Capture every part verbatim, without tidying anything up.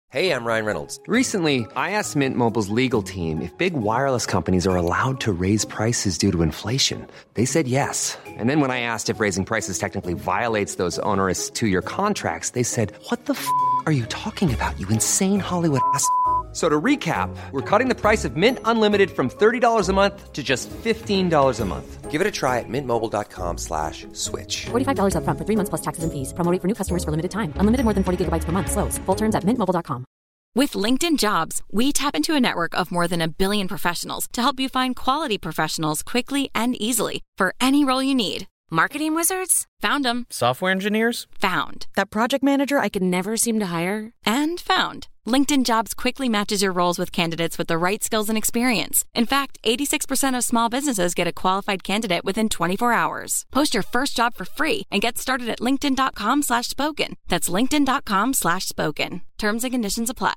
Hey, I'm Ryan Reynolds. Recently, I asked Mint Mobile's legal team if big wireless companies are allowed to raise prices due to inflation. They said yes. And then when I asked if raising prices technically violates those onerous two-year contracts, they said, what the f*** are you talking about, you insane Hollywood ass f- So to recap, we're cutting the price of Mint Unlimited from thirty dollars a month to just fifteen dollars a month. Give it a try at mintmobile.com slash switch. forty-five dollars up front for three months plus taxes and fees. Promo rate for new customers for limited time. Unlimited more than forty gigabytes per month. Slows full terms at mint mobile dot com. With LinkedIn Jobs, we tap into a network of more than a billion professionals to help you find quality professionals quickly and easily for any role you need. Marketing wizards? Found them. Software engineers? Found. That project manager I could never seem to hire? And found. LinkedIn Jobs quickly matches your roles with candidates with the right skills and experience. In fact, eighty-six percent of small businesses get a qualified candidate within twenty-four hours. Post your first job for free and get started at linkedin.com slash spoken. That's linkedin.com slash spoken. Terms and conditions apply.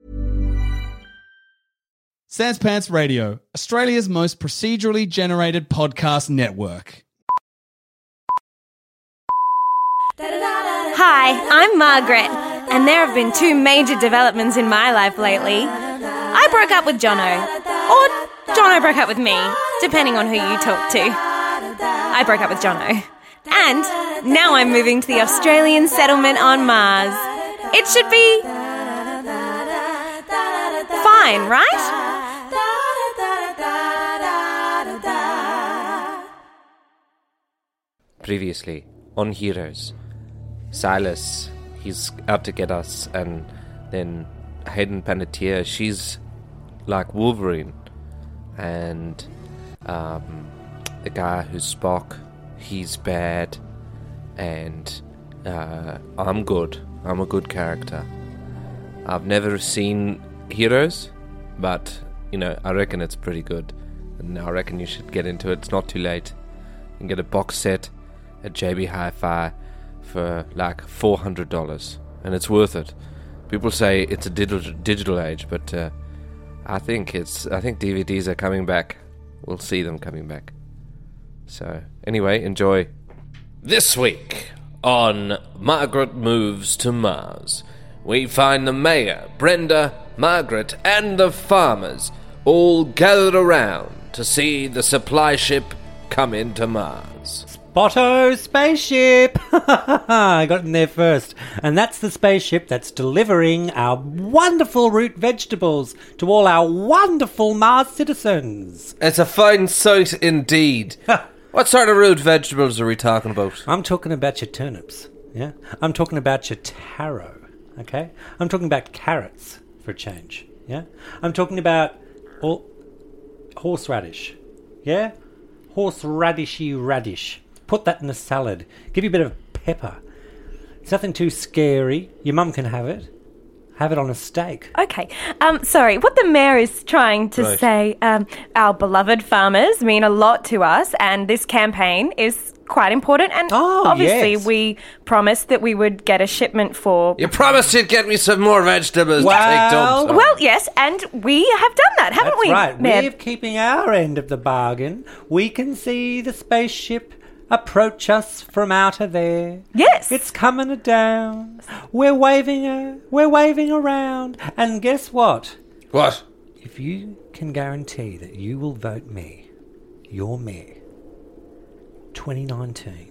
Sans Pants Radio, Australia's most procedurally generated podcast network. Hi, I'm Margaret, and there have been two major developments in my life lately. I broke up with Jono, or Jono broke up with me, depending on who you talk to. I broke up with Jono. And now I'm moving to the Australian settlement on Mars. It should be fine, right? Previously on Heroes, Silas, he's out to get us, and then Hayden Panettiere, she's like Wolverine, and um, the guy who's Spock, he's bad, and uh, I'm good. I'm a good character. I've never seen Heroes, but, you know, I reckon it's pretty good, and I reckon you should get into it. It's not too late. You can get a box set at J B Hi-Fi for like four hundred dollars, and it's worth it. People say it's a digital digital age, but uh, I think it's I think D V Ds are coming back. We'll see them coming back. So anyway, enjoy. This week on Margaret Moves to Mars, we find the mayor, Brenda, Margaret, and the farmers all gathered around to see the supply ship come into Mars. Spotto spaceship! I got in there first. And that's the spaceship that's delivering our wonderful root vegetables to all our wonderful Mars citizens. It's a fine sight indeed. What sort of root vegetables are we talking about? I'm talking about your turnips, yeah? I'm talking about your taro, okay? I'm talking about carrots, for a change, yeah? I'm talking about all horseradish, yeah? Horseradishy radish. Put that in a salad. Give you a bit of pepper. It's nothing too scary. Your mum can have it. Have it on a steak. Okay, um, sorry, what the mayor is trying to Right. say, um, our beloved farmers mean a lot to us, and this campaign is quite important, and Oh, obviously yes. we promised that we would get a shipment for... You promised you'd get me some more vegetables Well- to take dumps on. Well, yes, and we have done that, haven't That's we, right. Mayor? We're keeping our end of the bargain. We can see the spaceship approach us from out of there. Yes. It's coming down. We're waving her. We're waving around. And guess what? What? If you can guarantee that you will vote me, your mayor, twenty nineteen.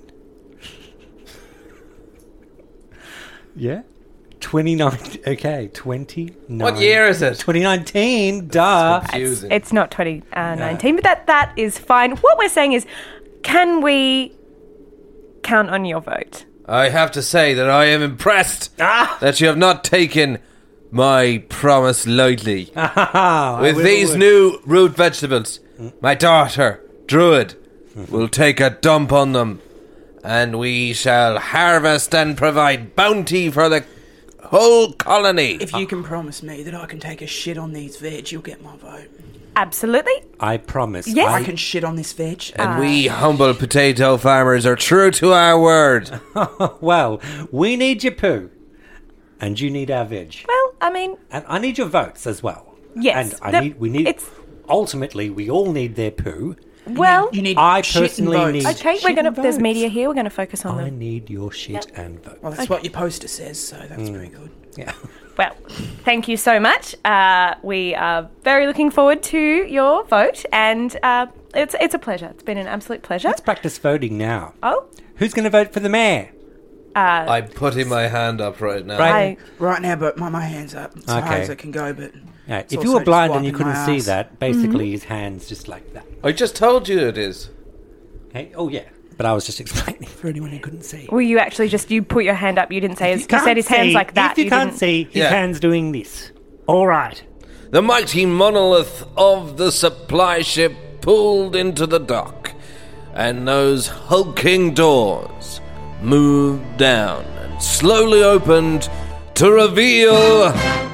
Yeah? twenty nineteen. Okay, twenty nineteen. What year is it? twenty nineteen, duh. It's, Confusing. it's not twenty nineteen, but that that is fine. What we're saying is, can we count on your vote? I have to say that I am impressed Ah! that you have not taken my promise lightly. I With will- these new root vegetables, my daughter, Druid, will take a dump on them, and we shall harvest and provide bounty for the whole colony. If you can promise me that I can take a shit on these veg, you'll get my vote. Absolutely. I promise. Yes. I can shit on this veg. And we humble potato farmers are true to our word. Well, we need your poo, and you need our veg, Well, I mean, and I need your votes as well. Yes, and I the- need. We need. it's- Ultimately, we all need their poo, Well, You need I shit and personally votes. need- okay, shit we're gonna. and There's votes. media here. We're gonna focus on I them. need your shit and vote. Well, that's what your poster says, so that's very good. Yeah. Well, thank you so much. Uh, we are very looking forward to your vote, and uh, it's it's a pleasure. It's been an absolute pleasure. Let's practice voting now. Oh, Who's going to vote for the mayor? I'm putting my hand up right now. Right. I, Right now, but my, my hand's up. As high Okay. as it can go, but... Yeah, it's if you also were blind just and you wiping couldn't my see ass. that, basically Mm-hmm. his hand's just like that. I just told you it is. Okay? Oh, yeah. But I was just explaining for anyone who couldn't see. well, you actually just you put your hand up. You didn't say his, you, can't said his hands see- like that. If you, can't didn't- see, his Yeah. hand's doing this. All right. The mighty monolith of the supply ship pulled into the dock, and those hulking doors moved down and slowly opened to reveal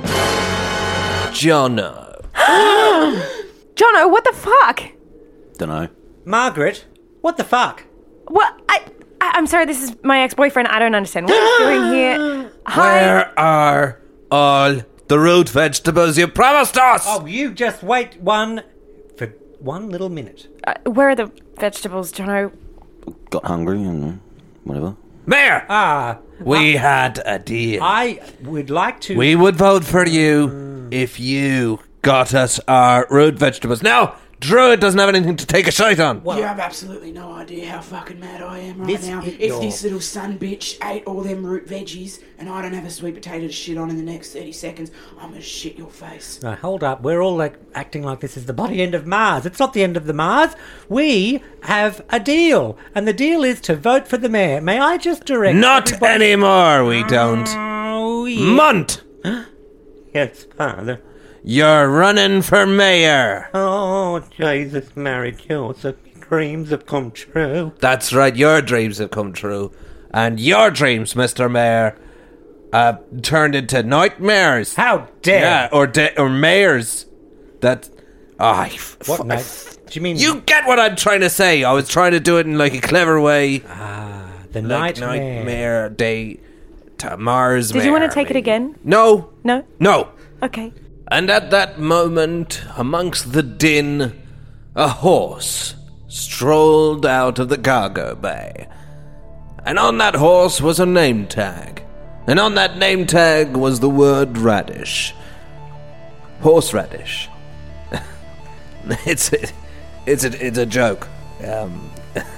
Jono. Jono, what the fuck? Dunno. Margaret, what the fuck? What? I, I I'm sorry. This is my ex-boyfriend. I don't understand what he's doing here. Hi. Where are all the root vegetables you promised us? Oh, you just wait one for one little minute. Uh, where are the vegetables, Jono? Got hungry and whatever. Mayor, Ah, we had a deal. I would like to. We would vote for you if you got us our root vegetables. Now, Druid doesn't have anything to take a shite on. You have absolutely no idea how fucking mad I am right This now. is If your- this little son bitch ate all them root veggies and I don't have a sweet potato to shit on in the next thirty seconds, I'm gonna shit your face. Now, hold up. We're all like acting like this is the body end of Mars. It's not the end of the Mars. We have a deal, and the deal is to vote for the mayor. May I just direct? Not everybody- anymore, we don't. Oh, yeah. Munt, Yes, Father. you're running for mayor. Oh, Jesus, Mary Joseph, dreams have come true. That's right, your dreams have come true. And your dreams, Mister Mayor, uh, turned into nightmares. How dare! Yeah, or de- or mayors. That. Oh, I f- What f- night? Do you mean You get what I'm trying to say. I was trying to do it in like a clever way. the Like nightmare? nightmare day to Mars. Did you want to Mayor, take it maybe. again? No. No. No. Okay. And at that moment, amongst the din, a horse strolled out of the cargo bay. And on that horse was a name tag. And on that name tag was the word radish. Horseradish. it's a, it's a, it's a joke. Um,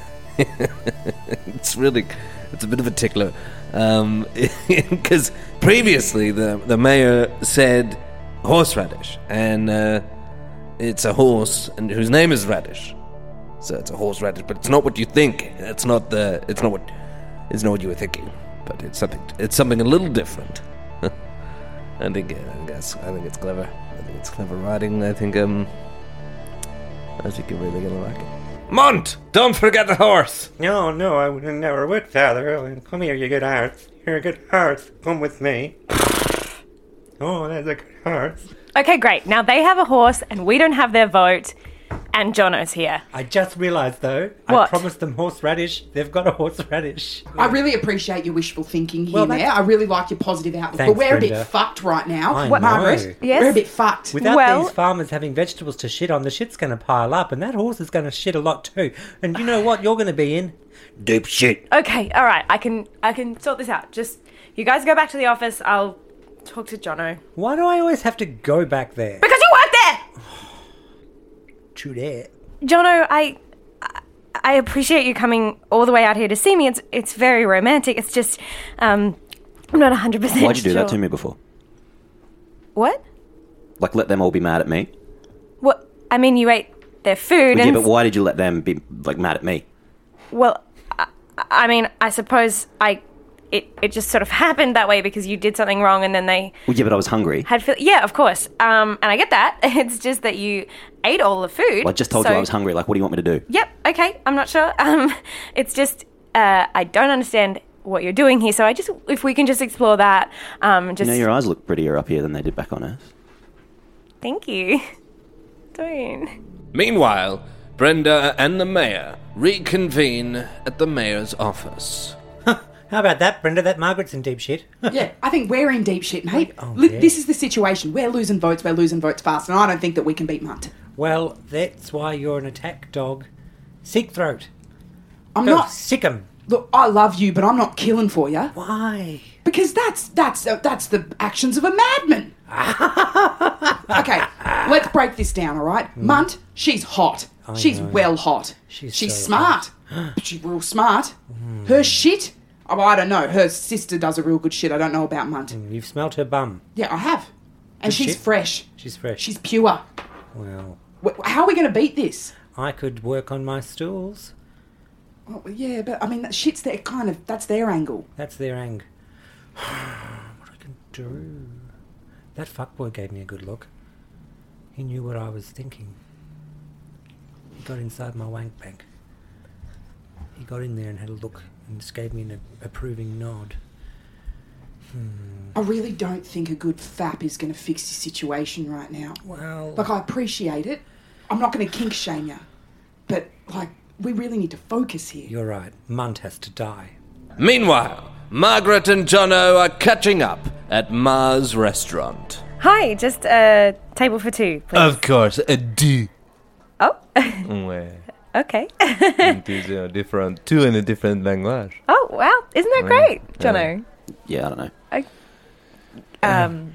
it's really, it's a bit of a tickler. Um, because previously the, the mayor said horseradish, and uh, it's a horse and whose name is Radish. So it's a horseradish, but it's not what you think. It's not the. It's not what. It's not what you were thinking. But it's something. It's something a little different. I think. I guess. I think it's clever. I think it's clever writing. I think. Um. I think you're really gonna like it. Mont, don't forget the horse. No, no, I would never would, Father. Oh, come here, you good hearts. You're a good heart. Come with me. Oh, that's a good heart. Okay, great. Now they have a horse, and we don't have their vote, and Jono's here. I just realised, though, I What? promised them horseradish. They've got a horseradish. I really appreciate your wishful thinking here, Well, that's- Mayor. I really like your positive outlook. Thanks, but we're a Brenda. bit fucked right now. I What, know. Margaret? Yes? We're a bit fucked. Without Well- these farmers having vegetables to shit on, the shit's going to pile up, and that horse is going to shit a lot too. And you know what? You're going to be in deep shit. Okay, all right. I can I can sort this out. Just you guys go back to the office. I'll talk to Jono. Why do I always have to go back there? Because you work there. True that. Jono, I I- I appreciate you coming all the way out here to see me. It's it's very romantic. It's just um I'm not one hundred percent Why'd you do that to sure. me before? What? Like, let them all be mad at me? What? I mean, you ate their food Yeah, and but why did you let them be, like, mad at me? well, I, I mean, I suppose I it it just sort of happened that way because you did something wrong and then they Well, yeah, but I was hungry. had feel- yeah, of course. Um and I get that. It's just that you ate all the food. Well, I just told so- you I was hungry. Like, what do you want me to do? Yep, okay, I'm not sure. Um, it's just, uh, I don't understand what you're doing here, so I just, if we can just explore that, um, just... You know, your eyes look prettier up here than they did back on Earth. Thank you. Don't. Meanwhile, Brenda and the mayor reconvene at the mayor's office. How about that, Brenda? That Margaret's in deep shit. Yeah, I think we're in deep shit, mate. Oh, Li- yeah. This is the situation. We're losing votes. We're losing votes fast, and I don't think that we can beat Munt. Well, that's why you're an attack dog. Seek throat. I'm Go, not. sick 'em. Look, I love you, but I'm not killing for you. Why? Because that's that's uh, that's the actions of a madman. Okay, let's break this down, all right? Munt, she's hot. I she's know. well hot. She's she's so smart. She's real smart. Her shit, oh, I don't know. Her sister does a real good shit. I don't know about Munt. You've smelt her bum. Yeah, I have. And Good she's shit. fresh. She's fresh. She's pure. Well, Wh- How are we going to beat this? I could work on my stools. Oh, yeah, but I mean, that shit's their kind of, that's their angle. That's their ang. What I can do? That fuckboy gave me a good look. He knew what I was thinking. He got inside my wank bank. He got in there and had a look and just gave me an approving nod. I really don't think a good fap is going to fix the situation right now. Well, Like, I appreciate it. I'm not going to kink shame you. But, like, we really need to focus here. you're right. Munt has to die. Meanwhile, Margaret and Jono are catching up at Mars Restaurant. Hi, just a table for two, please. Of course, a D. Oh, Ouais. okay. It is a different, two in a different language. Oh, wow. Isn't that great, Jono? Yeah, I don't know. Um,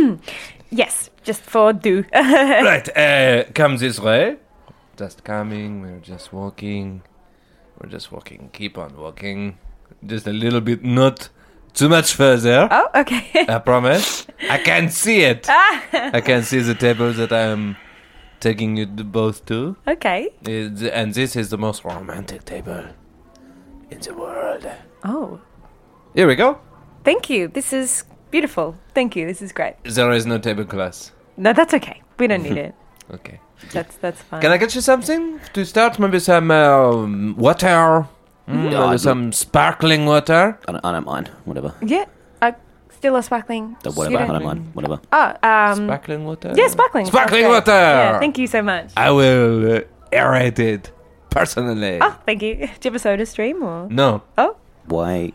yes, just for do. Right, uh, come this way. Just coming, we're just walking. We're just walking, keep on walking. Just a little bit, not too much further. Oh, okay. I promise. I can see it. I can see the table that I'm taking you to both to. Okay. It's, and this is the most romantic table in the world. Oh, Here we go. thank you. This is beautiful. Thank you. This is great. There is no tablecloth. No, that's okay. We don't need it. Okay. That's that's fine. Can I get you something to start? Maybe some um, water? Mm, Yeah, maybe I'd some sparkling water? I don't, I don't mind. Whatever. Yeah. Uh, still a sparkling. Uh, Whatever. You I don't- don't mind. Whatever. Oh, um, Sparkling water? yeah, sparkling. Sparkling Sounds water! great. Yeah, thank you so much. I will uh, aerate it personally. Oh, thank you. Do you have a soda stream or? No. Oh, Why?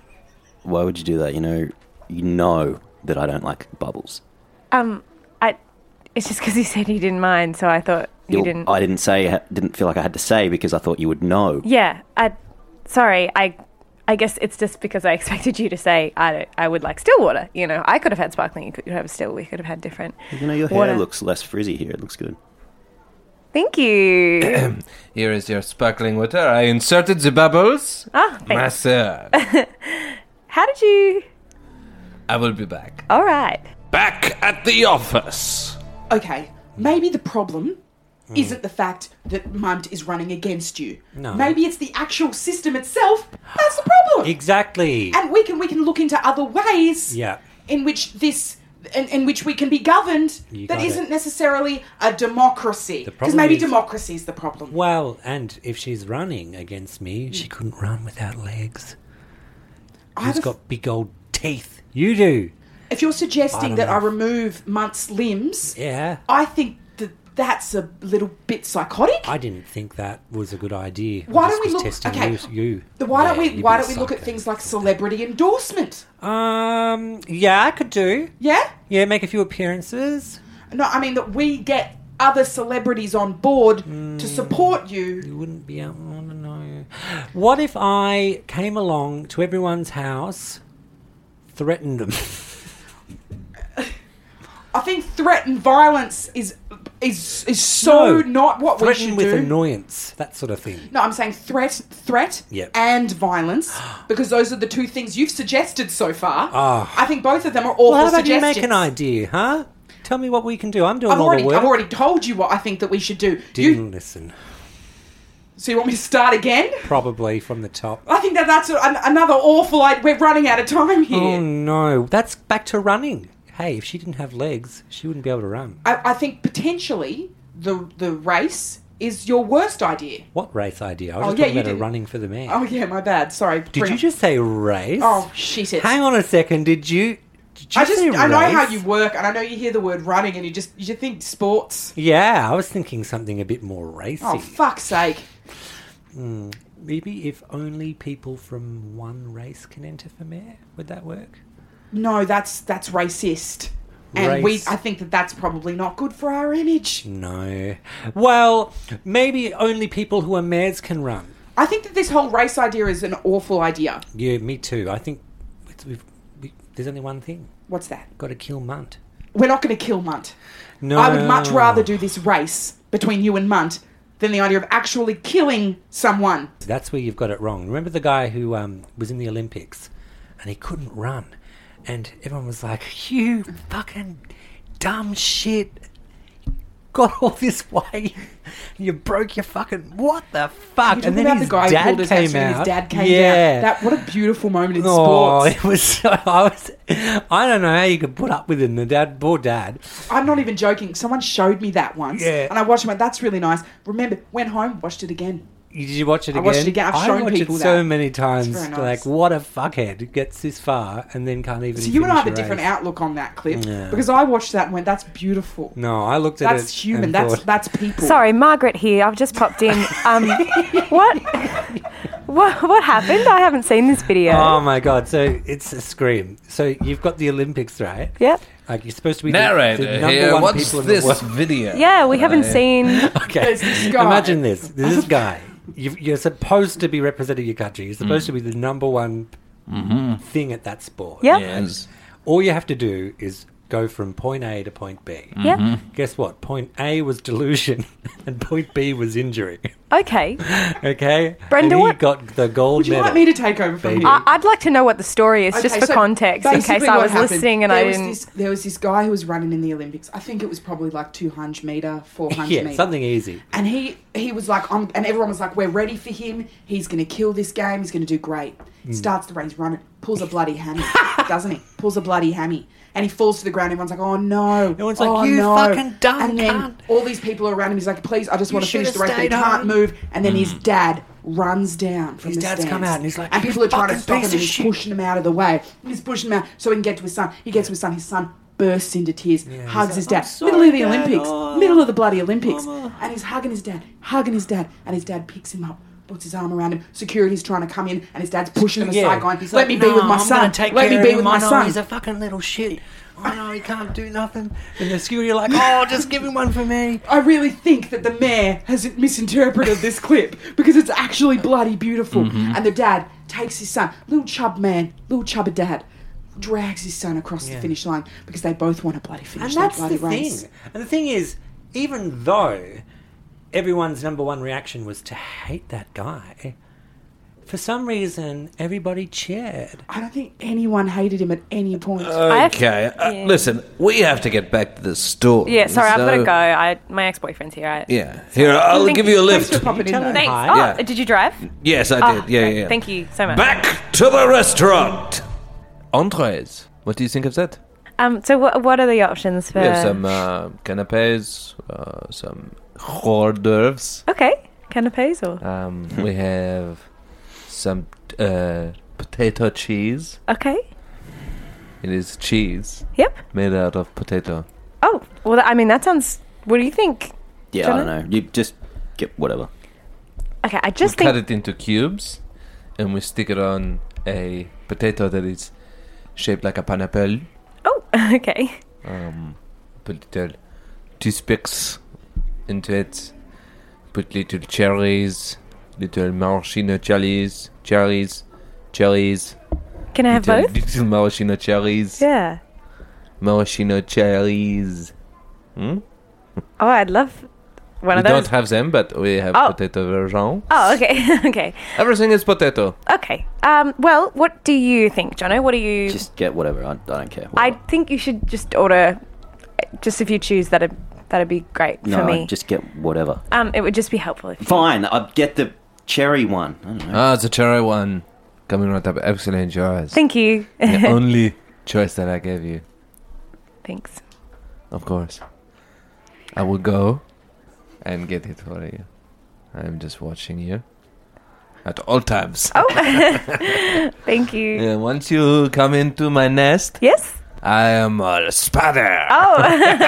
Why would you do that? You know, you know that I don't like bubbles. um, I. It's just because you said you didn't mind, so I thought you You'll- didn't. I didn't say. Didn't feel like I had to say because I thought you would know. Yeah, I. Sorry, I. I guess it's just because I expected you to say I. don't- I would like still water. You know, I could have had sparkling. You could have still. We could have had different. You know, your hair Water. looks less frizzy here. It looks good. Thank you. Here is your sparkling water. I inserted the bubbles. Ah, thanks. Myself. How did you? I will be back. All right. Back at the office. Okay, maybe the problem isn't the fact that Munt is running against you. No. Maybe it's the actual system itself. That's the problem. Exactly. And we can we can look into other ways Yeah. in which this in, in which we can be governed You that got isn't it. necessarily a democracy. The Because problem maybe is- democracy is the problem. Well, and if she's running against me, she couldn't run without legs. I have Who's a f- got big old teeth? You do. if you're I suggesting don't that I know. remove Munt's limbs, Yeah. I think that that's a little bit psychotic. I didn't think that was a good idea. I Why just don't we was look? testing Okay, you. you. Then why don't Yeah, we? you'd Why be don't a we look at psycho. things like celebrity endorsement? Um. Yeah, I could do. Yeah. Yeah, make a few appearances. No, I mean that we get other celebrities on board Mm. to support you. You wouldn't be able to know. What if I came along to everyone's house, threatened them? I think threat and violence is is is so No, not what we Threaten should with do. annoyance, that sort of thing. No, I'm saying threat, threat, Yep. and violence, because those are the two things you've suggested so far. Ah. I think both of them are awful Well, how about you suggestions. make an idea, huh? Tell me what we can do. I'm doing I've all already, the work. I've already told you what I think that we should do. Didn't You, listen. so you want me to start again? Probably from the top. I think that that's a, an, another awful. I, we're running out of time here. Oh no, that's back to running. Hey, if she didn't have legs, she wouldn't be able to run. I, I think potentially the the race is your worst idea. What race idea? I was Oh, just yeah, talking you about her did. running for the man. Oh yeah, my bad. Sorry. Did you just say race? Oh shit! It. Hang on a second. Did you? Did you I just say I know how race? you work, and I know you hear the word running, and you just you just think sports. Yeah, I was thinking something a bit more racy. Oh fuck's sake! Maybe if only people from one race can enter for mayor, would that work? No, that's that's racist. And we, Race. I think that that's probably not good for our image. No. Well, maybe only people who are mares can run. I think that this whole race idea is an awful idea. Yeah, me too. I think it's, we've, we, there's only one thing. What's that? Got to kill Munt. We're not going to kill Munt. No. I would much rather do this race between you and Munt than the idea of actually killing someone. That's where you've got it wrong. Remember the guy who um, was in the Olympics and he couldn't run? And everyone was like, you fucking dumb shit. Got all this way. You broke your fucking... What the fuck? You're And then talking about his the guy who dad pulled his came hamstring and out. his dad came yeah. down. That, what a beautiful moment in Oh, sports. it was so... I, was, I don't know how you could put up with him. The dad, poor dad. I'm not even joking. Someone showed me that once. Yeah. And I watched it and went, that's really nice. Remember, went home, watched it again. Did you watch it I again? watched it again. I've I shown watched people it so that. many It's times. very nice. Like, what a fuckhead gets this far and then can't even So you and I have a finish different race. outlook on that clip. Yeah. Because I watched that and went, that's beautiful. No, I looked at it. That's human. and That's thought, that's people. Sorry, Margaret here. I've just popped in. Um, what, what what happened? I haven't seen this video. Oh my god! So it's a scream. So you've got the Olympics, right? Yep. Like you're supposed to be the, Narrator the number here. one What's people in this the world. video? Yeah, we haven't seen. Okay. There's this guy. Imagine this. There's this guy. You've, you're supposed to be representing your country. You're supposed to be the number one thing at that sport. Yep. Yes. All you have to do is go from point A to point B. Yep. Guess what? Point A was delusion, and point B was injury. Okay. Okay, Brenda, and he what- got the gold Would you medal. like me to take over from Baby. here? I, I'd like to know what the story is, just Okay, for so context, in case basically I what was happened, listening and there I was didn't. This, there was this guy who was running in the Olympics. I think it was probably like two hundred metre, four hundred yeah, metre. something easy. And he, he was like, I'm, and everyone was like, we're ready for him. He's going to kill this game. He's going to do great. Mm. Starts the race, running, pulls a bloody hammy, doesn't he? Pulls a bloody hammy. And he falls to the ground. Everyone's like, oh no. Everyone's like, oh, "You no." fucking dumb And then cunt. all these people are around him. He's like, please, I just want to finish the should've race. But he stayed can't home. move. And then his dad runs down from His the dad's stands. come out and he's like, and "You people are trying to fucking stop him piece and of he's shit." pushing him out of the way. He's pushing him out so he can get to his son. He gets to his son. His son bursts into tears, hugs he's his like, dad. "I'm sorry, middle of the Dad. Olympics. Oh, middle of the bloody Olympics. Mama. And he's hugging his dad, hugging his dad. And his dad picks him up, puts his arm around him. Security's trying to come in and his dad's pushing him aside going, He's let like, me be "No, with my I'm son. gonna take Let me care be of with him. my I know son. he's a fucking little shit. I know he can't do nothing." And the security are like, "Oh, just give him one for me." I really think that the mayor has misinterpreted this clip because it's actually bloody beautiful. Mm-hmm. And the dad takes his son, little chub man, little chubba dad, drags his son across Yeah. the finish line because they both want to bloody finish And that that's bloody the race. thing. And the thing is, even though everyone's number one reaction was to hate that guy, for some reason everybody cheered. I don't think anyone hated him at any point. have- Okay. Uh, yeah. Listen, we have to get back to the story. Yeah, sorry, I've got to so- go. I my ex-boyfriend's here. I, Yeah. Here, I'll Thank give you. you a Thanks lift. for popping in, Tell though. him Thanks. hi. Oh, Yeah. did you drive? Yes, I Oh, did. Yeah, great. yeah, yeah. Thank you so much. Back to the restaurant. Entrees. What do you think of that? Um, so what what are the options for? We have some uh, canapes, uh, some hors d'oeuvres. Okay, canapes or Um, we have some uh, potato cheese. okay. It is cheese Yep. made out of potato. Oh, well, I mean that sounds. What do you think? Yeah, I don't know. You just get whatever. Okay, I just we think. cut it into cubes, and we stick it on a potato that is shaped like a pineapple. Oh, okay. Um, put little toothpicks into it. Put little cherries, little maraschino cherries, cherries, cherries. Can I have little, both? Little maraschino cherries, Yeah. maraschino cherries. Hmm? Oh, I'd love one We of those. don't have them, but we have Oh. potato version. Oh, okay, okay, Everything is potato. okay. Um, well, what do you think, Jono? What do you? Just get whatever. I, I don't care. I Whatever. think you should just order. Just if you choose, that'd that'd be great no, for me. just get whatever. Um, it would just be helpful if. You, Fine, I'll get the cherry one. I don't know. Ah, it's a cherry one. Coming right up. Excellent choice. Thank you. The only choice that I gave you. Thanks. Of course. I will go and get it for you. I'm just watching you at all times. Oh, thank you. Yeah, once you come into my nest, Yes. I am a spider. Oh,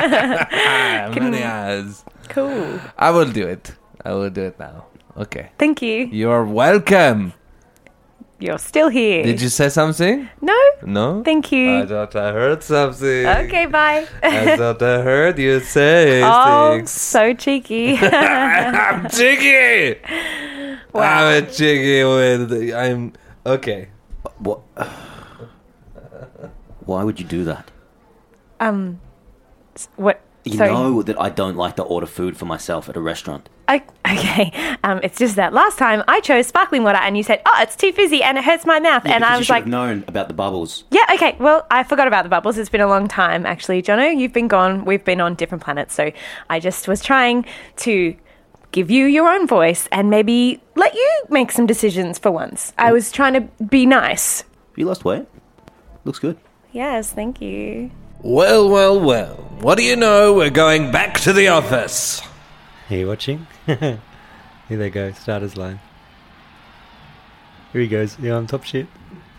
Many eyes. cool. I will do it. I will do it now. Okay. Thank you. You're welcome. you're still here. Did you say something? No? No? Thank you. I thought I heard something. Okay, bye. I thought I heard you say Oh, things. so cheeky. I'm cheeky! Wow. I'm a cheeky with... I'm... Okay. What? Why would you do that? Um, s- what? You sorry. know that I don't like to order food for myself at a restaurant. I, okay, um, it's just that last time I chose sparkling water and you said, oh, it's too fizzy and it hurts my mouth. Yeah, and because I you was should like, have known about the bubbles. yeah, okay, well, I forgot about the bubbles. It's been a long time, actually. Jono, you've been gone. We've been on different planets. So I just was trying to give you your own voice and maybe let you make some decisions for once. I was trying to be nice. You lost weight. Looks good. Yes, thank you. Well, well, well. What do you know? We're going back to the office. Are you watching? Here they go, starter's line. Here he goes. Yeah, I'm top shit.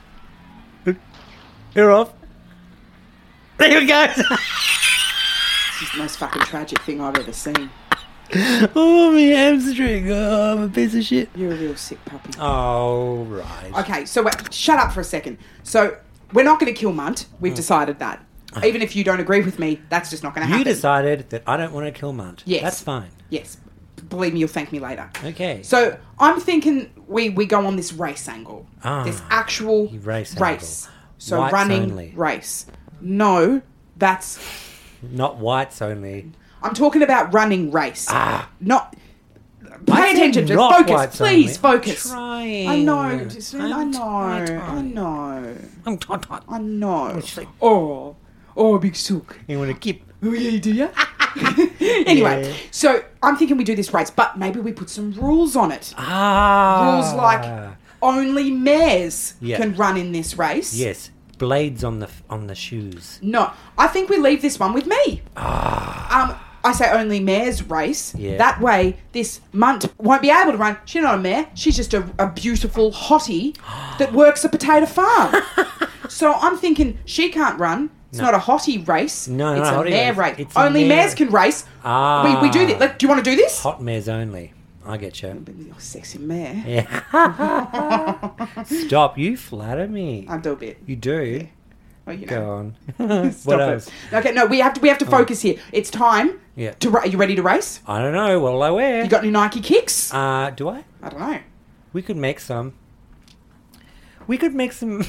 You're off. There he goes. This is the most fucking tragic thing I've ever seen. Oh, my hamstring. Oh, I'm a piece of shit. You're a real sick puppy. Oh, right. Okay, so wait, shut up for a second. So we're not going to kill Munt. We've decided that. Even if you don't agree with me, that's just not going to You happen. decided that I don't want to kill Munt. Yes. That's fine. Yes. Believe me, you'll thank me later. Okay. So I'm thinking we, we go on this race angle. Ah, this actual race race. angle. So Whites running only. race. No, that's... Not whites only. I'm talking about running race. Ah. Not... I Pay said attention. Just not focus. whites Please only. focus. Trying. I know. Just, I I'm know. trying. I know. I'm tot tot. I know. It's like- Oh. Oh, big sook. You want to keep... Oh, yeah, do you? Anyway, Yeah. so I'm thinking we do this race, but maybe we put some rules on it. Ah. Rules like only mares Yeah. can run in this race. Yes. Blades on the f- on the shoes. No, I think we leave this one with me. Um, I say only mares race. Yeah. That way, this Munt won't be able to run. She's not a mare. She's just a, a beautiful hottie that works a potato farm. So I'm thinking she can't run. It's No. not a hottie race. No, it's no, a hottie mare race. race. It's a Only mare. mares can race. Ah. We, we do this. Like, do you want to do this? Hot mares only. I get you. You're a sexy mare. Yeah. Stop. You flatter me. I do a bit. You do. Well, you know. Go on. Stop what it. else? Okay, no, we have to we have to focus here. It's time. Yeah. To ra- are you ready to race? I don't know. What'll I wear? You got any Nike kicks? Uh, do I? I don't know. We could make some. We could make some.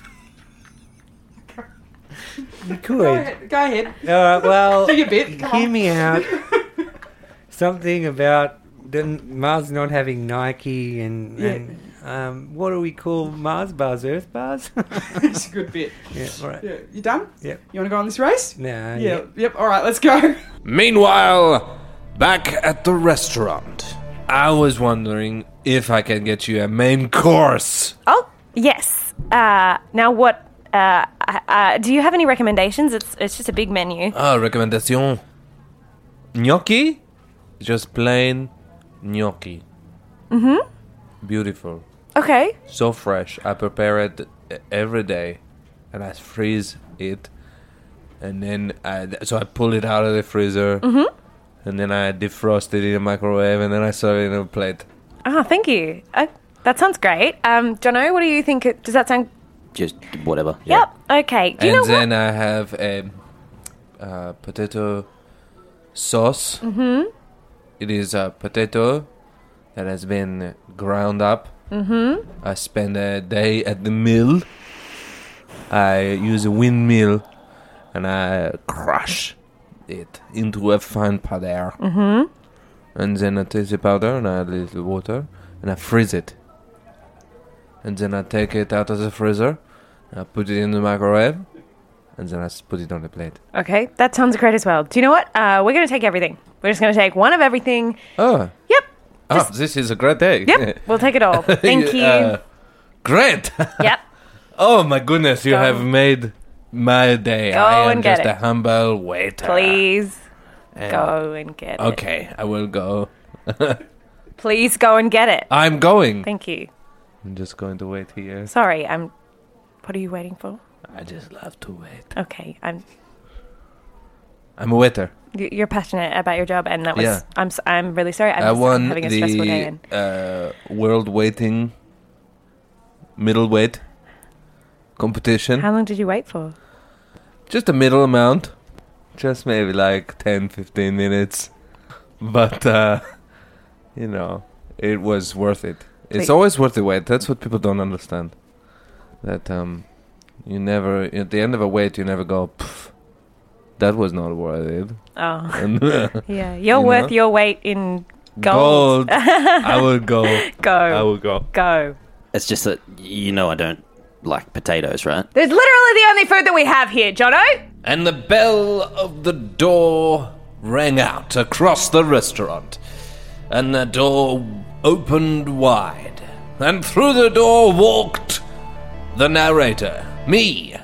We could. Go ahead. Go ahead. Uh, well, Do your bit. Come hear on. me out. Something about the Mars not having Nike and, Yeah. and um, what do we call Mars bars? Earth bars? It's a good bit. Yeah, all right. Yeah. You done? Yep. You want to go on this race? Nah, Yeah. yeah. Yep. All right. Let's go. Meanwhile, back at the restaurant, I was wondering if I can get you a main course. Oh, yes. Uh, now what, uh, uh, do you have any recommendations? It's it's just a big menu. Ah, recommendation. Gnocchi? Just plain gnocchi. Mm-hmm. Beautiful. Okay. So fresh. I prepare it every day, and I freeze it, and then I so I pull it out of the freezer, Mm-hmm. and then I defrost it in the microwave, and then I serve it in a plate. Ah, thank you. Uh, that sounds great. Um, Jono, what do you think? it- Does that sound... Just whatever. Yep. Okay. Do you and know then what? I have a uh, potato sauce. Mm-hmm. It is a potato that has been ground up. Mm-hmm. I spend a day at the mill. I use a windmill and I crush it into a fine powder. Mm-hmm. And then I take the powder and I add a little water and I freeze it. And then I take it out of the freezer and I put it in the microwave and then I s- put it on the plate. Okay, that sounds great as well. Do you know what? Uh, we're going to take everything. We're just going to take one of everything. Oh. Yep. Oh, this is a great day. Yep. We'll take it all. Thank you. Uh, great. Yep. Oh my goodness, you Go. have made my day. Go I am and get just it. a humble waiter. Please And- go and get it. Okay, I will go. Please go and get it. I'm going. Thank you. I'm just going to wait here. Sorry, I'm... What are you waiting for? I just love to wait. Okay, I'm... I'm a waiter. y- You're passionate about your job, and that was... Yeah. I'm s- I'm really sorry. I'm I just won having a stressful day. the And uh, world waiting middleweight competition. How long did you wait for? Just a middle amount. Just maybe like ten, fifteen minutes. But, uh, you know, it was worth it. It's Wait. always worth the wait. That's what people don't understand. That um, you never, at the end of a wait, you never go, pff, that was not worth it. Oh. And, Yeah, you're you worth know? your weight in gold. Gold. I would go. Go. I would go. Go. It's just that you know I don't like potatoes, right? There's literally the only food that we have here, Jono. And the bell of the door rang out across the restaurant. And the door opened wide. And through the door walked the narrator, me.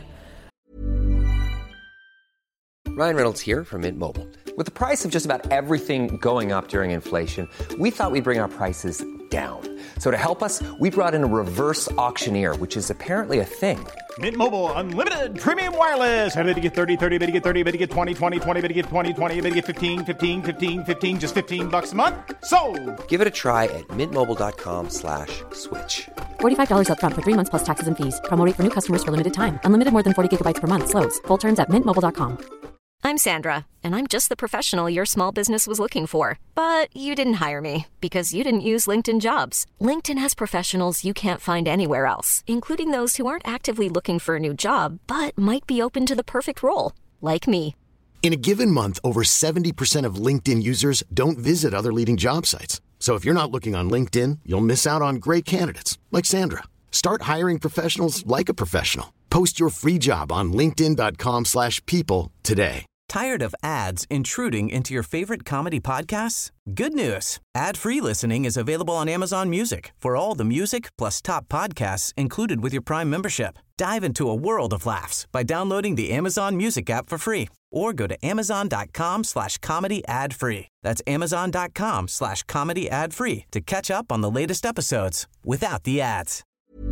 Ryan Reynolds here from Mint Mobile. With the price of just about everything going up during inflation, we thought we'd bring our prices down. So to help us, we brought in a reverse auctioneer, which is apparently a thing. Mint Mobile Unlimited Premium Wireless. How to get thirty, thirty, bit to get thirty, bit to get twenty, twenty, twenty, bit to get twenty, twenty, bit to get fifteen, fifteen, fifteen, fifteen, just fifteen bucks a month? Sold! Give it a try at mintmobile.com slash switch. forty-five dollars up front for three months plus taxes and fees. Promo rate for new customers for limited time. Unlimited more than forty gigabytes per month. Slows full terms at mint mobile dot com. I'm Sandra, and I'm just the professional your small business was looking for. But you didn't hire me because you didn't use LinkedIn Jobs. LinkedIn has professionals you can't find anywhere else, including those who aren't actively looking for a new job, but might be open to the perfect role, like me. In a given month, over seventy percent of LinkedIn users don't visit other leading job sites. So if you're not looking on LinkedIn, you'll miss out on great candidates like Sandra. Start hiring professionals like a professional. Post your free job on linkedin.com slash people today. Tired of ads intruding into your favorite comedy podcasts? Good news. Ad-free listening is available on Amazon Music for all the music plus top podcasts included with your Prime membership. Dive into a world of laughs by downloading the Amazon Music app for free or go to amazon.com slash comedy ad free. That's amazon.com slash comedy ad free to catch up on the latest episodes without the ads.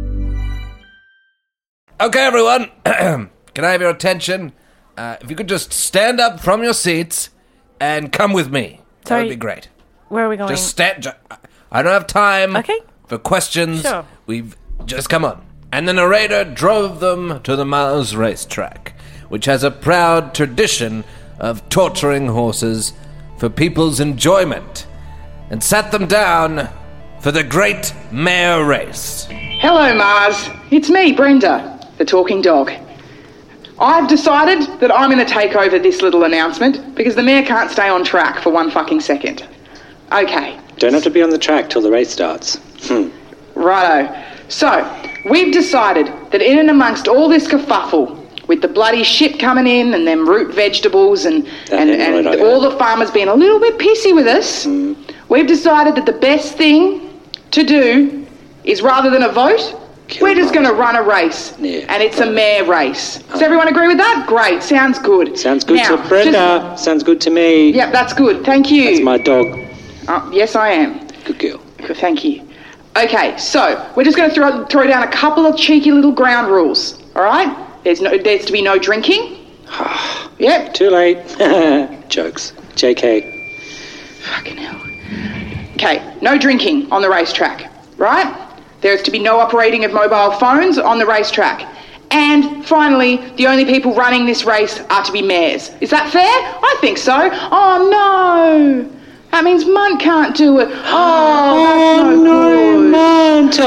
Okay, everyone. Can I have your attention? Uh, if you could just stand up from your seats and come with me. That Sorry. would be great. Where are we going? Just stand. Ju- I don't have time Okay. for questions. Sure. We've just come on. And the narrator drove them to the Mars racetrack, which has a proud tradition of torturing horses for people's enjoyment, and sat them down for the Great Mare Race. Hello, Mars. It's me, Brenda, the talking dog. I've decided that I'm going to take over this little announcement because the mare can't stay on track for one fucking second. Okay. Don't have to be on the track till the race starts. Hmm. Righto. So, we've decided that in and amongst all this kerfuffle, with the bloody shit coming in and them root vegetables and, and, and right, all the farmers being a little bit pissy with us, Mm. we've decided that the best thing to do is rather than a vote, Kill we're just them. going to run a race. Yeah. And it's a mare race. Does everyone agree with that? Great. Sounds good. Sounds good Now, to Brenda. Sounds good to me. Yep, that's good. Thank you. That's my dog. Oh, yes, I am. Good girl. Thank you. Okay, so we're just going to throw, throw down a couple of cheeky little ground rules, all right? There's no, there's to be no drinking. Yep. Too late. Jokes. J K. Fucking hell. Okay, no drinking on the racetrack, right? There's to be no operating of mobile phones on the racetrack. And finally, the only people running this race are to be mares. Is that fair? I think so. Oh, no. That means Munt can't do it. Oh, that's no, good. Munt.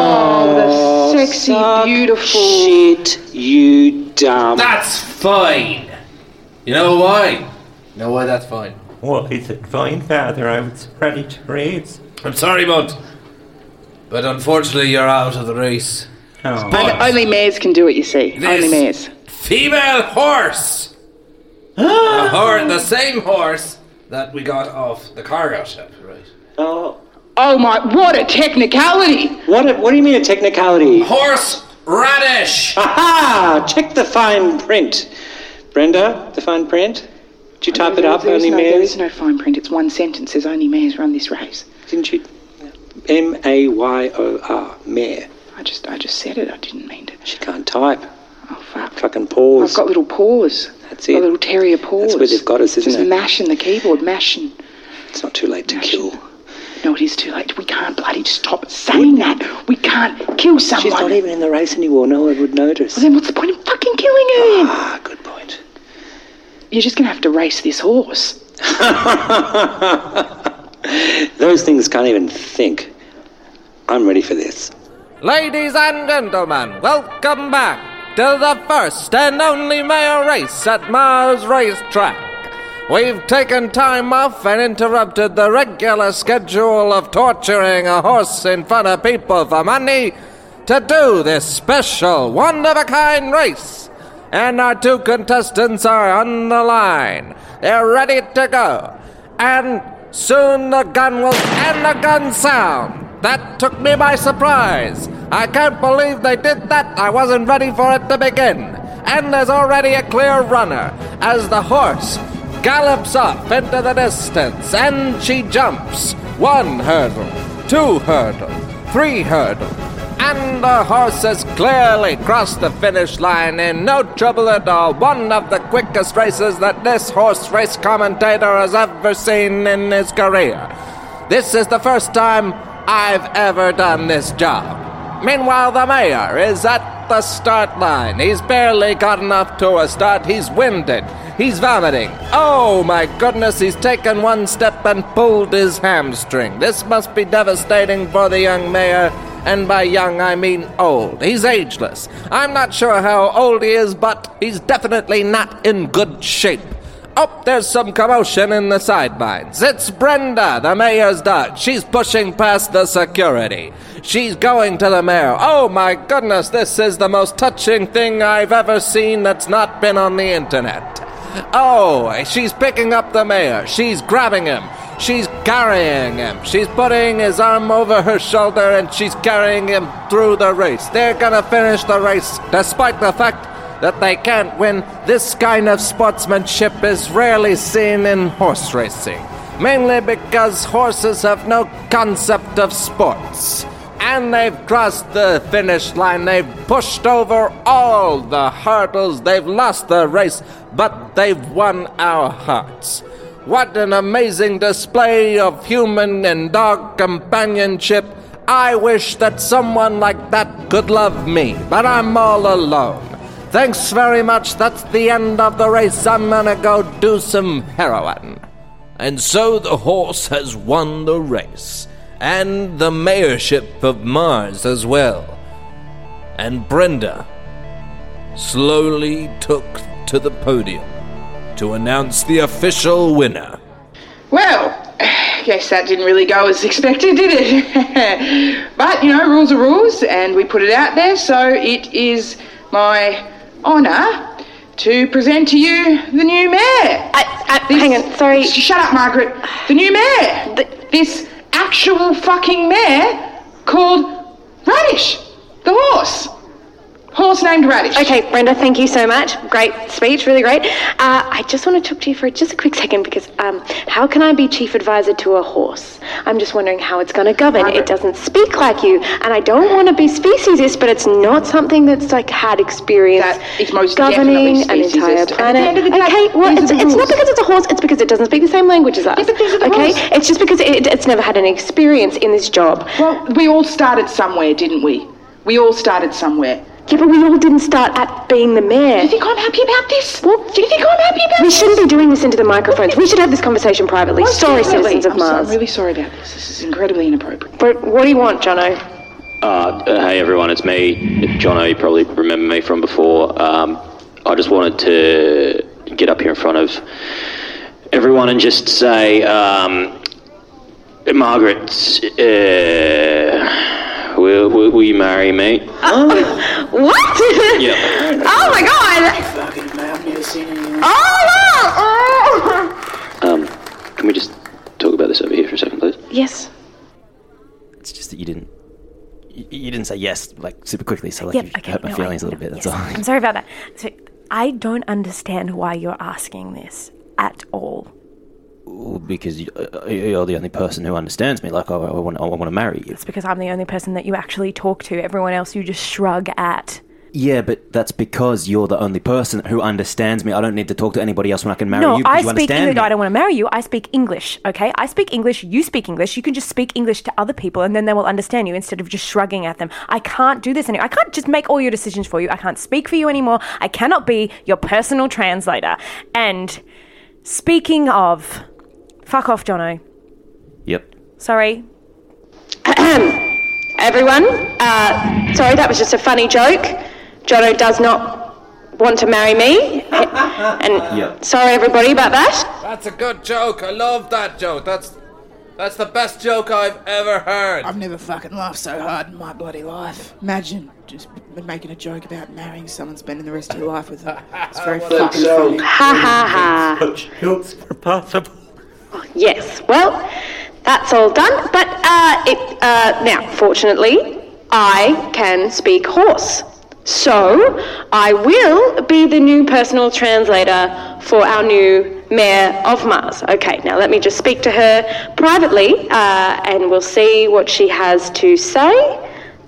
Oh, the sexy, suck beautiful. Shit, you dumb. That's fine. You know why? You know why that's fine? Well, is it fine, Father? I was ready to race. I'm sorry, Munt, but unfortunately you're out of the race. Oh. But Only, only mares can do it, you see. this Only mares. female horse, the, hor- the same horse that we got off the cargo ship, right? Oh, Oh my, what a technicality! what? A, what do you mean a technicality? Horse radish. Aha! Check the fine print. Brenda, the fine print. Did you type it up? There is Only no, There mares. is no fine print. It's one sentence. Says only mares run this race. Didn't you? M A Y O R. Mare. I just, I just said it. I didn't mean to. She can't type. Oh fuck! Fucking pause. I've got little paws. That's Got it. little terrier paws. That's where they've got us, isn't just it? mashing the keyboard, mashing. It's not too late to mashing. kill. No, it is too late. We can't bloody stop saying that. We can't kill someone. She's not even in the race anymore. No one would notice. Well, then what's the point of fucking killing her then? Ah, good point. You're just going to have to race this horse. Those things can't even think. I'm ready for this. Ladies and gentlemen, welcome back to the first and only mayor race at Mars Racetrack. We've taken time off and interrupted the regular schedule of torturing a horse in front of people for money to do this special, one-of-a-kind race. And our two contestants are on the line. They're ready to go. And soon the gun will and the gun sound. That took me by surprise. I can't believe they did that. I wasn't ready for it to begin. And there's already a clear runner as the horse gallops off into the distance, and she jumps. One hurdle, two hurdle, three hurdle, and the horse has clearly crossed the finish line in no trouble at all. One of the quickest races that this horse race commentator has ever seen in his career. This is the first time I've ever done this job. Meanwhile, the mayor is at the start line. He's barely gotten off to a start. He's winded. He's vomiting. Oh my goodness, he's taken one step and pulled his hamstring. This must be devastating for the young mayor, and by young I mean old. He's ageless. I'm not sure how old he is, but he's definitely not in good shape. Oh, there's some commotion in the sidelines. It's Brenda, the mayor's dog. She's pushing past the security. She's going to the mayor. Oh my goodness, this is the most touching thing I've ever seen that's not been on the internet. Oh, she's picking up the mayor. She's grabbing him. She's carrying him. She's putting his arm over her shoulder and she's carrying him through the race. They're gonna finish the race despite the fact that they can't win. This kind of sportsmanship is rarely seen in horse racing, mainly because horses have no concept of sports. And they've crossed the finish line. They've pushed over all the hurdles. They've lost the race, but they've won our hearts. What an amazing display of human and dog companionship. I wish that someone like that could love me, but I'm all alone. Thanks very much. That's the end of the race. I'm gonna go do some heroin. And so the horse has won the race, and the mayorship of Mars as well. And Brenda slowly took to the podium to announce the official winner. Well, I guess that didn't really go as expected, did it? But, you know, rules are rules, and we put it out there, so it is my honour to present to you the new mayor. I, I, this, hang on, sorry. Shut up, Margaret. The new mayor. The, this actual fucking mayor called Radish, the horse. Horse named Radish. Okay, Brenda, thank you so much. Great speech, really great. Uh, I just want to talk to you for just a quick second because um, how can I be chief advisor to a horse? I'm just wondering how it's going to govern. Margaret. It doesn't speak like you, and I don't want to be speciesist, but it's not something that's like had experience that is most governing an entire planet. At the end of the day, okay, well, it's, it's not because it's a horse, it's because it doesn't speak the same language as us. Yeah, but these are the okay, rules. It's just because it, it's never had any experience in this job. Well, we all started somewhere, didn't we? We all started somewhere. Yeah, but we all didn't start at being the mayor. You think I'm happy about this? What? Do you think I'm happy about we this? We shouldn't be doing this into the microphones. We should have this conversation privately. Most sorry, definitely. citizens of I'm Mars. So, I'm really sorry about this. This is incredibly inappropriate. But what do you want, Jono? Uh, uh, hey everyone, it's me, Jono. You probably remember me from before. Um, I just wanted to get up here in front of everyone and just say, um, Margaret, uh, will, will, will you marry me? Uh, what? Yeah. Oh my god! Fucking I've never seen anyone. Oh no! Um, can we just talk about this over here for a second, please? Yes. It's just that you didn't. You, you didn't say yes like super quickly, so like yep, you okay, hurt my no, feelings I, a little bit. That's yes, all. I'm sorry about that. So I don't understand why you're asking this at all. Well, because you, uh, you're the only person who understands me. Like I, I want, I want to marry you. It's because I'm the only person that you actually talk to. Everyone else you just shrug at. Yeah, but that's because you're the only person who understands me. I don't need to talk to anybody else when I can marry no, you because I you speak understand English. me. I don't want to marry you. I speak English, okay? I speak English. You speak English. You can just speak English to other people and then they will understand you instead of just shrugging at them. I can't do this anymore. I can't just make all your decisions for you. I can't speak for you anymore. I cannot be your personal translator. And speaking of, fuck off, Jono. Yep. Sorry. Everyone, uh, sorry, that was just a funny joke. Jono does not want to marry me. And Yep. sorry, everybody, about that. That's a good joke. I love that joke. That's that's the best joke I've ever heard. I've never fucking laughed so hard in my bloody life. Imagine just making a joke about marrying someone, spending the rest of your life with them. It's very What a fucking joke. funny. Ha ha ha. Such jokes were possible. Yes, well, that's all done. But uh, it uh, now, fortunately, I can speak horse. So I will be the new personal translator for our new Mayor of Mars. Okay, now let me just speak to her privately uh, and we'll see what she has to say.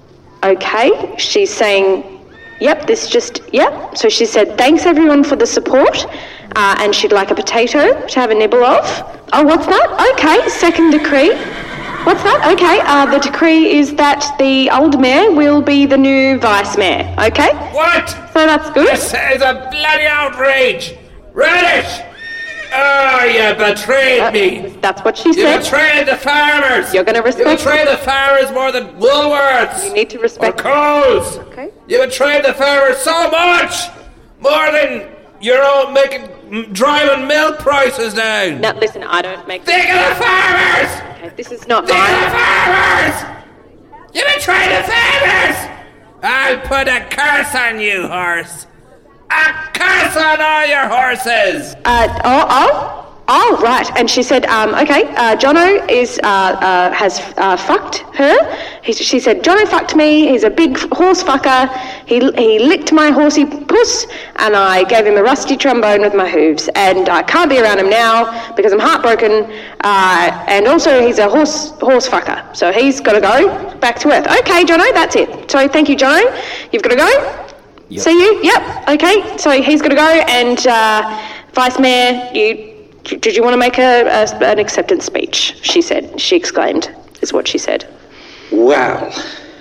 Okay, she's saying, yep, this just, yep. So she said, thanks everyone for the support. Uh, and she'd like a potato to have a nibble of. Oh, what's that? Okay, second decree. What's that? Okay, uh, the decree is that the old mayor will be the new vice mayor. Okay? What? So that's good. This is a bloody outrage! Reddish! Oh, you betrayed Uh, me! That's what she You said. betrayed the farmers! You're going to You respect betrayed the farmers more than Woolworths! You need to Or respect. Coles! Okay. You betrayed the farmers so much! More than you're all making, m- driving milk prices down! Now, listen, I don't make... Think of the farmers! Okay, this is not Think of the mine. farmers! You betrayed the farmers! I'll put a curse on you, horse! A curse on all your horses! Uh, oh, oh, oh, right. And she said, um, okay, uh, Jono is, uh, uh, has, uh, fucked her. He, she said, Jono fucked me. He's a big horse fucker. He, he licked my horsey puss and I gave him a rusty trombone with my hooves. And I can't be around him now because I'm heartbroken. Uh, and also he's a horse, horse fucker. So he's got to go back to Earth. Okay, Jono, that's it. So thank you, Jono. You've got to go. Yep. See you? Yep. Okay. So he's got to go, and uh, Vice Mayor, you did you want to make a, a an acceptance speech? She said. She exclaimed. Is what she said. Well,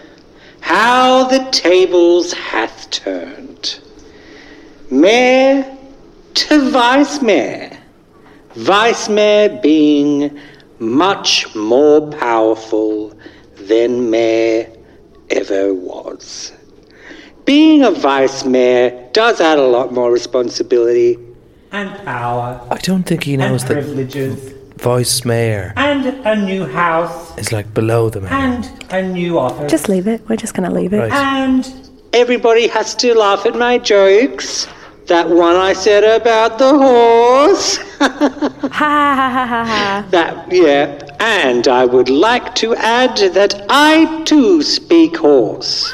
how the tables hath turned. Mayor to Vice Mayor. Vice Mayor being much more powerful than Mayor ever was. Being a vice mayor does add a lot more responsibility. And power. I don't think he knows and that privileges. vice mayor And a new house. is like below the mayor. And a new office. Just leave it. We're just going to leave it. Right. And Everybody has to laugh at my jokes. That one I said about the horse. Ha ha ha ha ha ha. That, yeah. And I would like to add that I too speak horse.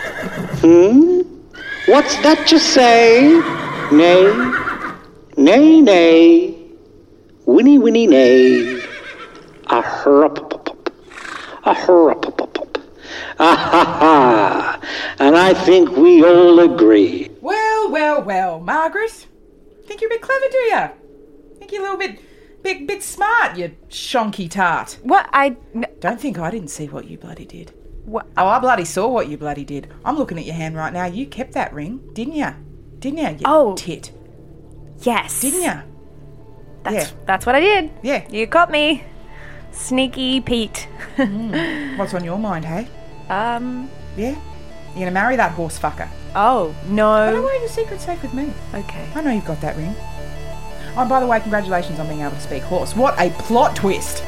Hmm? What's that you say? Nay, nay, nay, winnie, winnie, nay. A hurrup, a hurrup, ah ha ha. And I think we all agree. Well, well, well, Margaret. Think you're a bit clever, do you? Think you're a little bit, bit, bit smart, you shonky tart. What? I... n- Don't think I didn't see what you bloody did. What? Oh, I bloody saw what you bloody did. I'm looking at your hand right now. You kept that ring, didn't you? Didn't you, you Oh. tit? Yes. Didn't you? That's, Yeah. that's what I did. Yeah. You caught me. Sneaky Pete. What's on your mind, hey? um... Yeah? You're gonna marry that horse fucker? Oh, I don't no. want your secret safe with me. Okay. I know you've got that ring. Oh, and by the way, congratulations on being able to speak horse. What a plot twist!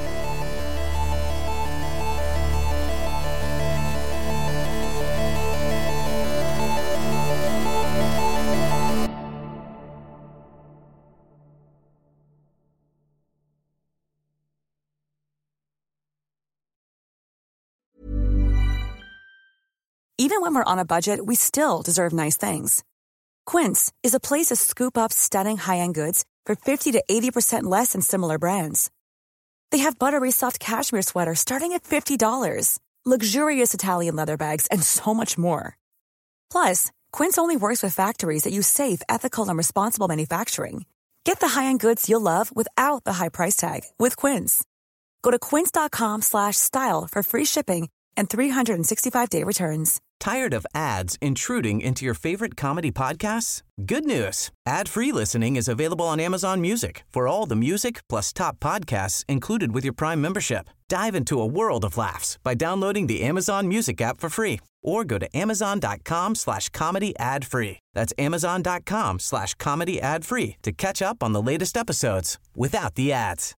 Even when we're on a budget, we still deserve nice things. Quince is a place to scoop up stunning high-end goods for fifty to eighty percent less than similar brands. They have buttery soft cashmere sweaters starting at fifty dollars, luxurious Italian leather bags, and so much more. Plus, Quince only works with factories that use safe, ethical, and responsible manufacturing. Get the high-end goods you'll love without the high price tag with Quince. Go to quince.com slash style for free shipping and three sixty-five day returns. Tired of ads intruding into your favorite comedy podcasts? Good news. Ad-free listening is available on Amazon Music for all the music plus top podcasts included with your Prime membership. Dive into a world of laughs by downloading the Amazon Music app for free or go to amazon.com slash comedy ad free. That's amazon.com slash comedy ad free to catch up on the latest episodes without the ads.